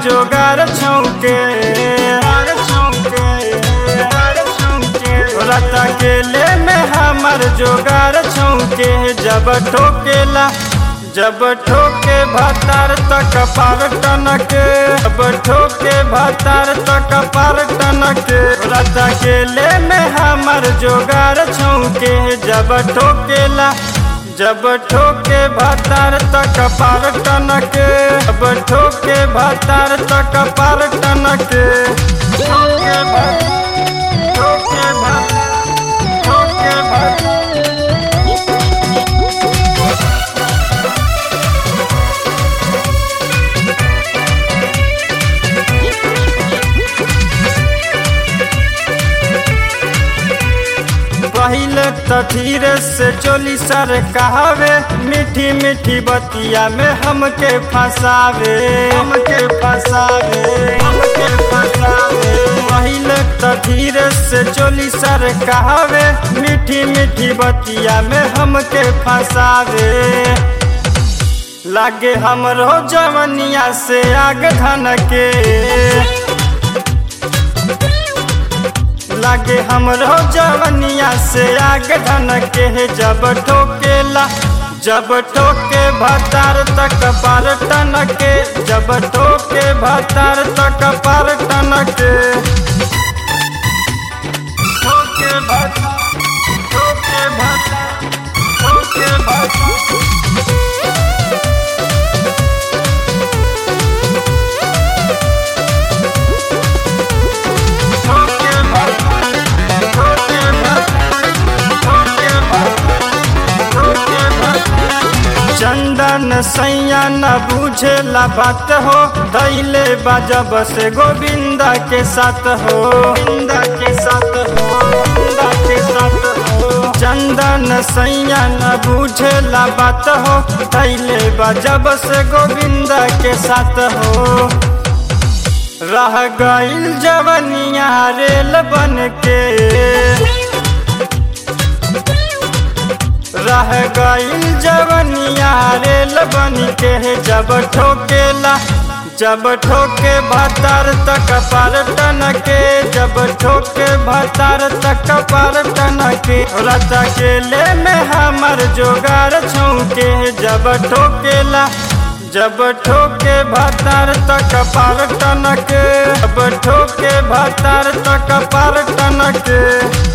जोगार छौके रत अकेले में हमर जोगार छौके जब ठोके भातार तक पार टनके जब ठोके भातार तक पार टनके रत अकेले में हमर जोगार छौके जब ठोके भातार तक पार टनके जब ठोके भातार तक पार टनके ठोके पहले तो धीरे से चोली सर कहावे मीठी मीठी बतिया में हमके फंसावे पहले तो धीरे से चोली सर कहावे मीठी मीठी बतिया में हमके फंसावे लागे हमरो जवनिया से आग धनके लागे हमरो जवनिया से आग धनके जब ठोके भातार तक पार टनके जब ठोके भातार तक पार टनके ठोके भातार चंदन सैया न बुझेला बात हो दैले बाजब से गोविंदा के साथ हो चंदन सैया न बुझेला बात हो दैले बाजब से गोविंदा के साथ हो रह गइल जवनिया रेल बनके रह गइल जवनिया रेल बनके जब ठोके भातार तक पार टनके जब ठोके भातार तक पार टनके रत अकेले में हमर जोगार छौके जब ठोके भातार तक पार टनके जब ठोके भातार तक पार टनके।